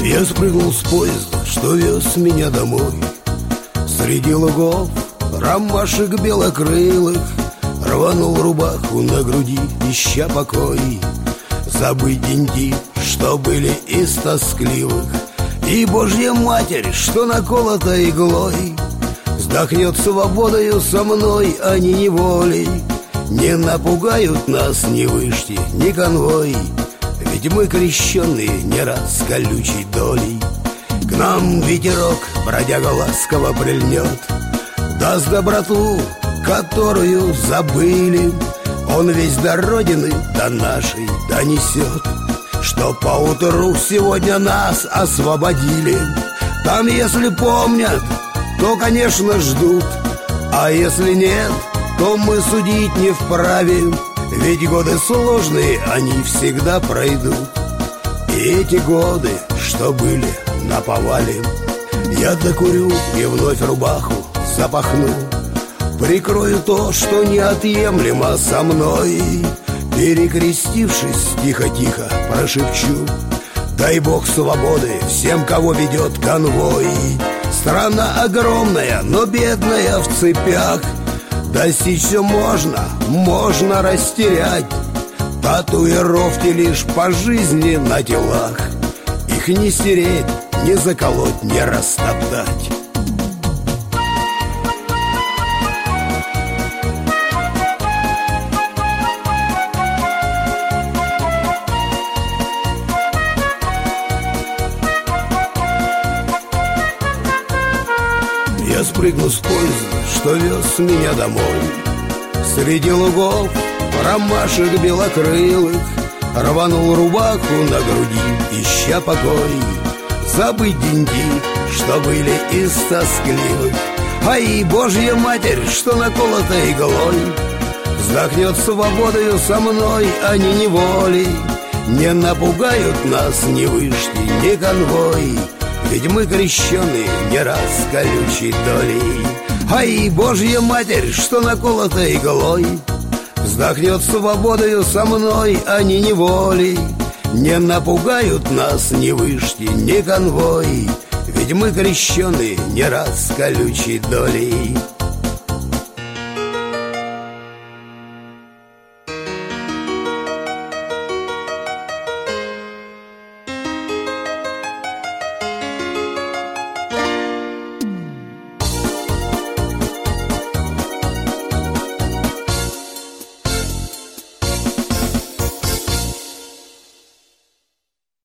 Я спрыгнул с поезда, что вез меня домой. Среди лугов ромашек белокрылых рванул рубаху на груди, ища покой. Забыть деньги, что были из тоскливых, и Божья Матерь, что наколота иглой. Вздохнет свободою со мной, а не неволей. Не напугают нас ни вышки, ни конвой, ведь мы крещенные не раз с колючей долей. К нам ветерок, бродяга ласково прильнет, даст доброту, которую забыли. Он весь до родины, до нашей донесет, что поутру сегодня нас освободили. Там, если помнят, то, конечно, ждут, а если нет, то мы судить не вправе, ведь годы сложные, они всегда пройдут. И эти годы, что были наповале, я докурю и вновь рубаху запахну, прикрою то, что неотъемлемо со мной. Перекрестившись, тихо-тихо прошепчу: дай Бог свободы всем, кого ведет конвой. Страна огромная, но бедная в цепях. Достичь все можно, можно растерять. Татуировки лишь по жизни на телах. Их не стереть, не заколоть, не растоптать. Я спрыгну с поезда, что вез меня домой. Среди лугов ромашек белокрылых рванул рубаху на груди, ища покой. Забыть деньги, что были из тоскливых, а и Божья Матерь, что наколота иглой. Вздохнет свободою со мной, а не неволей. Не напугают нас ни вышки, ни конвой, ведь мы крещеные не раз с колючей долей. А и Божья Матерь, что наколота иглой. Вздохнет свободою со мной, а не неволей. Не напугают нас ни вышки, ни конвой, ведь мы крещеные не раз с колючей долей.